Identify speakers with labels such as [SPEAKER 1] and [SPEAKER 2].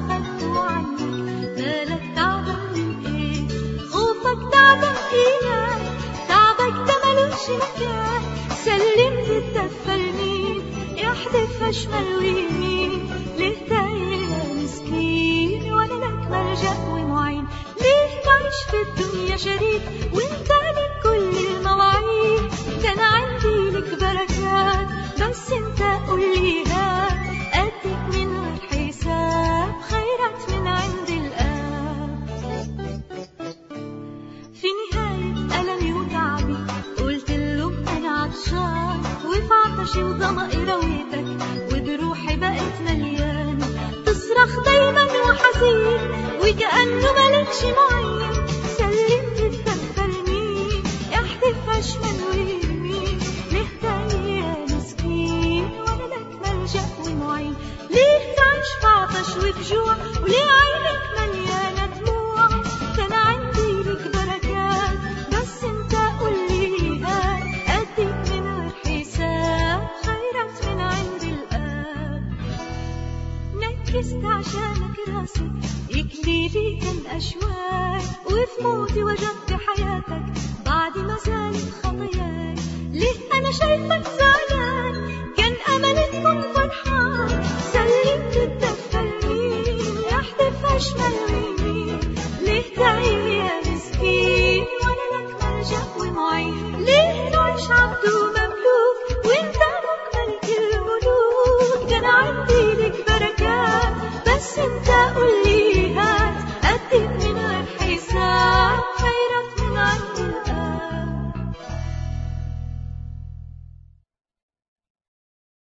[SPEAKER 1] أخدته عنك، مالك تعبان من إيه؟ خوفك تعبان إيمان، تعبك ده ملوش مكان. سلمت الدفة لمين يحدف شمال ويمين؟ ليه تايه يا مسكين ولا لك ملجأ ومعين؟ ليه تعيش في الدنيا شريك وانت لك كل المواعيد؟ كان عندي لك بركات بس انت قوليها، أديك من غير حساب خيرات من عند الآب. في نهاية ألمي وتعبي قلت له أنا عطشان، وفي عطشي وظمأي رويتك وجروحي بقت مليانة. تصرخ دايما وحزين وكأنه ملكش معين. سلمت الدفة لمين يحدف شمال ويمين؟ ليه تايه يا مسكين ولا لك ملجأ ومعين؟ ليه تعيش في عطش وفي جوع وليه عينك مليانة دموع؟ كان عندي لك بركات بس انت قوليها، أديك من غير حساب خيرات من عند الآب. نكست عشانك راسي يكليلي كان أشواك، وفي موتي وجدت حياتك بعد ما زالت خطاياي. ليه أنا شايفك زعلان كان أمل تكون فرحان؟ سلمت الدفة لمين يحدف شمال ويمين؟ ليه تايه يا مسكين ولا لك ملجأ ومعين؟ ليه تعيش عبد ومملوك وانت لك ملك الملوك؟ كان عندي لك بركات بس انت